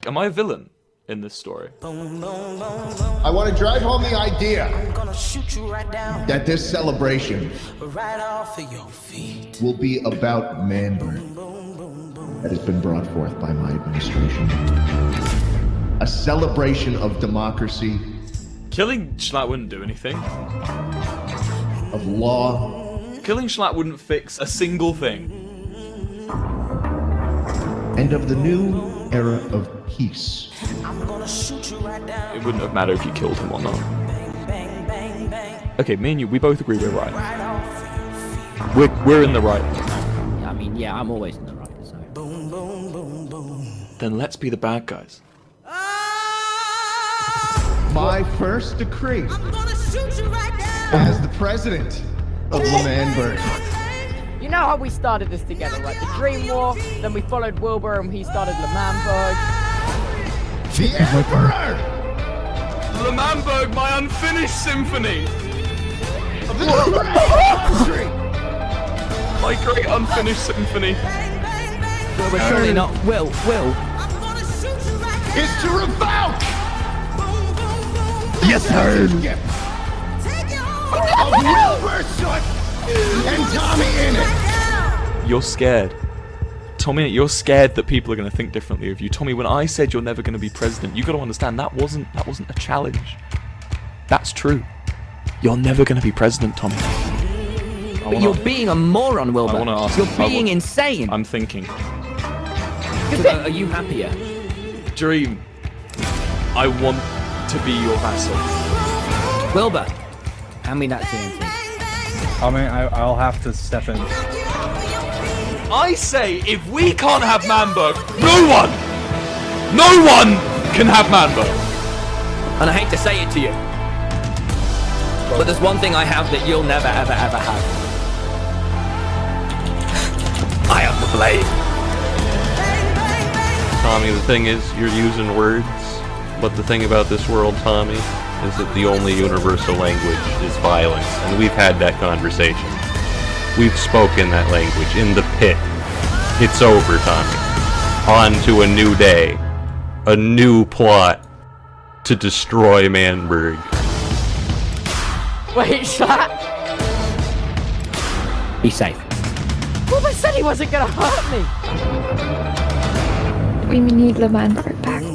Am I a villain in this story? I want to drive home the idea that this celebration will be about Manberg that has been brought forth by my administration. A celebration of democracy, Killing Schlatt wouldn't do anything. of law, Killing Schlatt wouldn't fix a single thing. and of the new era of peace. It wouldn't have mattered if you killed him or not. Okay, me and you, we both agree we're right. We're in the right. I mean, yeah, I'm always in the right, so. Then let's be the bad guys. My first decree as the president of L'Manberg. You know how we started this together, right? The Dream War, then we followed Wilbur and he started L'Manberg. The Emperor! L'Manberg, my unfinished symphony! Of the country! My great unfinished symphony. Well, we're surely not. Will. Is to revoke! Yes, sir! Of Wilbur Soot and Tommy Innit! You're scared. Tommy, you're scared that people are going to think differently of you. Tommy, when I said you're never going to be president, you got to understand that wasn't a challenge. That's true. You're never going to be president, Tommy. But you're being a moron, Wilbur. I wanna ask- You're being insane. I'm thinking. Are you happier? Dream, I want to be your vassal. Wilbur, hand me that TNT. I mean, I'll have to step in. I say, if we can't have Manberg, no one can have Manberg. And I hate to say it to you, but there's one thing I have that you'll never, ever, ever have. I have the blade. Tommy, the thing is, you're using words, but the thing about this world, Tommy, is that the only universal language is violence, and we've had that conversation. We've spoken that language in the pit. It's over, Tommy. On to a new day. A new plot to destroy Manberg. Wait, Schlatt? Be safe. Wilbur said he wasn't gonna hurt me! We need L'Manberg back.